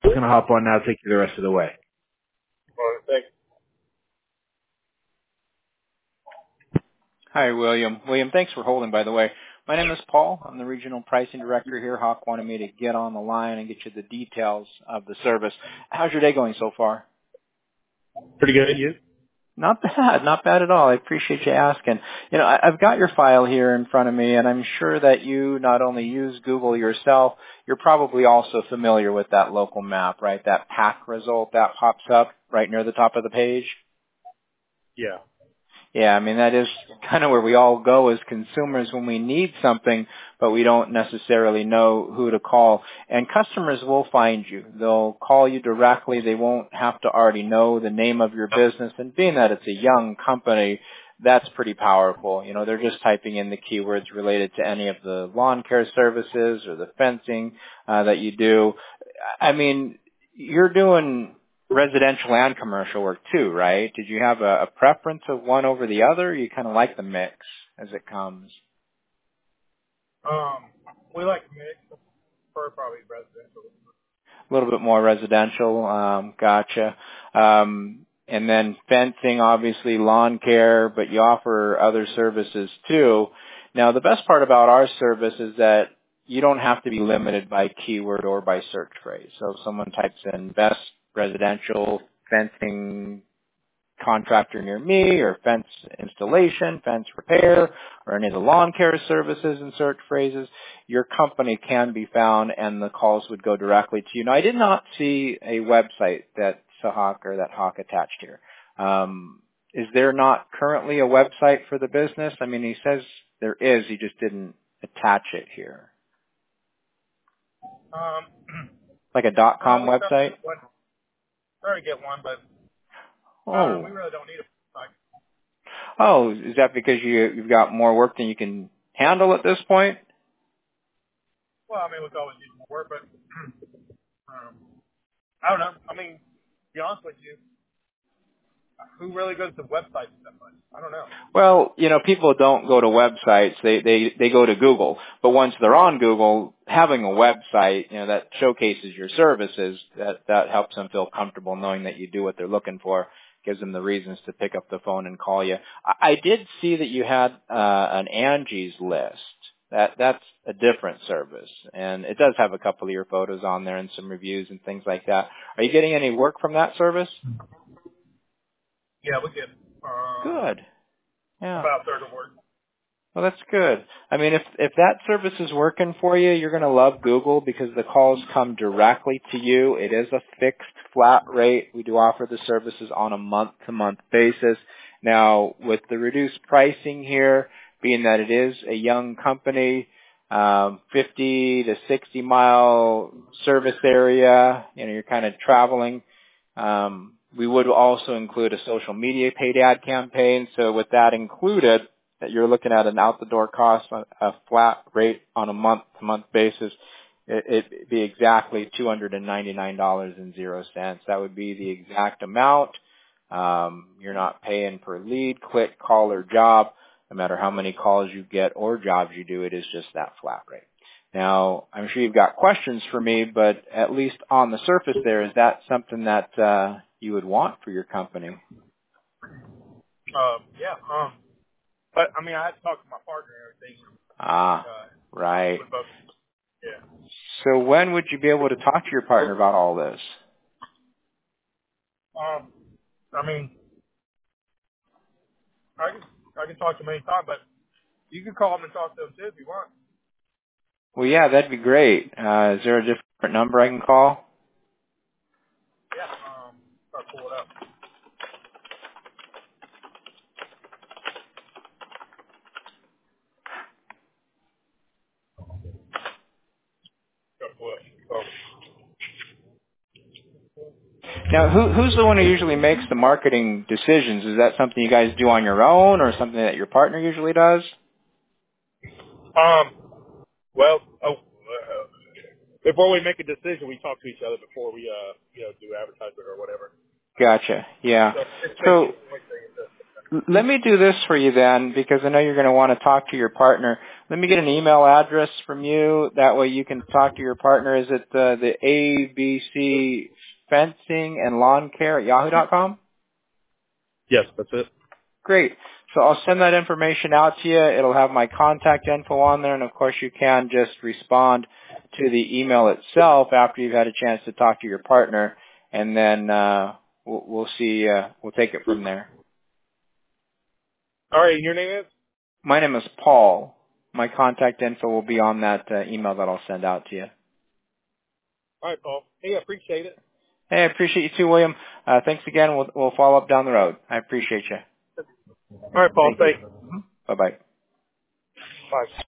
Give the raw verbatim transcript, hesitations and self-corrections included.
I'm going to hop on now, take you the rest of the way. All right, thanks. Hi, William. William, thanks for holding, by the way. My name is Paul. I'm the Regional Pricing Director here. Hawk wanted me to get on the line and get you the details of the service. How's your day going so far? Pretty good, you? Not bad, not bad at all. I appreciate you asking. You know, I, I've got your file here in front of me, and I'm sure that you not only use Google yourself, you're probably also familiar with that local map, right? That pack result that pops up right near the top of the page. Yeah. Yeah, I mean, that is kind of where we all go as consumers when we need something, but we don't necessarily know who to call. And customers will find you. They'll call you directly. They won't have to already know the name of your business. And being that it's a young company, that's pretty powerful. You know, they're just typing in the keywords related to any of the lawn care services or the fencing uh, that you do. I mean, you're doing residential and commercial work too, right? Did you have a, a preference of one over the other? Or you kind of like the mix as it comes? Um, we like to mix. Prefer probably residential. A little bit more residential. Um, gotcha. Um, and then fencing, obviously lawn care, but you offer other services too. Now, the best part about our service is that you don't have to be limited by keyword or by search phrase. So if someone types in best residential fencing contractor near me, or fence installation, fence repair, or any of the lawn care services and search phrases, your company can be found and the calls would go directly to you. Now, I did not see a website that Sahak or that Hawk attached here. Um, is there not currently a website for the business? I mean, he says there is, he just didn't attach it here. Um, Like a dot well, com we started website? to get one, started to get one, but uh, we Oh. really don't need it. Like, Oh, is that because you, you've got more work than you can handle at this point? well, I mean, we could always use more work, but um, I don't know. I mean, to be honest with you, who really goes to websites that much? I don't know. Well, you know, people don't go to websites. They, they, they go to Google. But once they're on Google, having a website, you know, that showcases your services, that, that helps them feel comfortable knowing that you do what they're looking for, gives them the reasons to pick up the phone and call you. I, I did see that you had, uh, an Angie's List. That, that's a different service. And it does have a couple of your photos on there and some reviews and things like that. Are you getting any work from that service? Yeah, we get um, Good. Yeah. about a third of work. Well, that's good. I mean, if if that service is working for you, you're going to love Google because the calls come directly to you. It is a fixed flat rate. We do offer the services on a month-to-month basis. Now, with the reduced pricing here, being that it is a young company, um, fifty to sixty mile service area, you know, you're kind of traveling. Um, we would also include a social media paid ad campaign. So with that included, that you're looking at an out-the-door cost, a a flat rate on a month-to-month basis, it, it'd be exactly two hundred ninety-nine dollars and zero cents. That would be the exact amount. Um, you're not paying per lead, click, call, or job. No matter how many calls you get or jobs you do, it is just that flat rate. Now, I'm sure you've got questions for me, but at least on the surface there, is that something that uh, you would want for your company? Um, yeah. Um, but I mean, I had to talk to my partner and everything. Ah, Uh, right. with both. Yeah. So when would you be able to talk to your partner about all this? Um, I mean, I can I can talk to him anytime, but you can call him and talk to him too if you want. Well, yeah, that'd be great. Uh, is there a different number I can call? Yeah. Um, I'll pull it up. I'll pull it. Oh. Now, who, who's the one who usually makes the marketing decisions? Is that something you guys do on your own or something that your partner usually does? Um. Well, oh, uh, before we make a decision, we talk to each other before we, uh, you know, do advertisement or whatever. Gotcha. Yeah. So it's So basically the only thing. Let me do this for you then, because I know you're going to want to talk to your partner. Let me get an email address from you. That way you can talk to your partner. Is it uh, the A B C Fencing and Lawn Care at yahoo dot com? Yes, that's it. Great. So I'll send that information out to you. It'll have my contact info on there, and of course you can just respond to the email itself after you've had a chance to talk to your partner, and then uh, we'll, we'll see. Uh, we'll take it from there. All right, and your name is? My name is Paul. My contact info will be on that uh, email that I'll send out to you. All right, Paul. Hey, I appreciate it. Hey, I appreciate you too, William. Uh, thanks again. We'll, we'll follow up down the road. I appreciate you. All right, Paul. Thank you. Thanks. Bye-bye. Bye.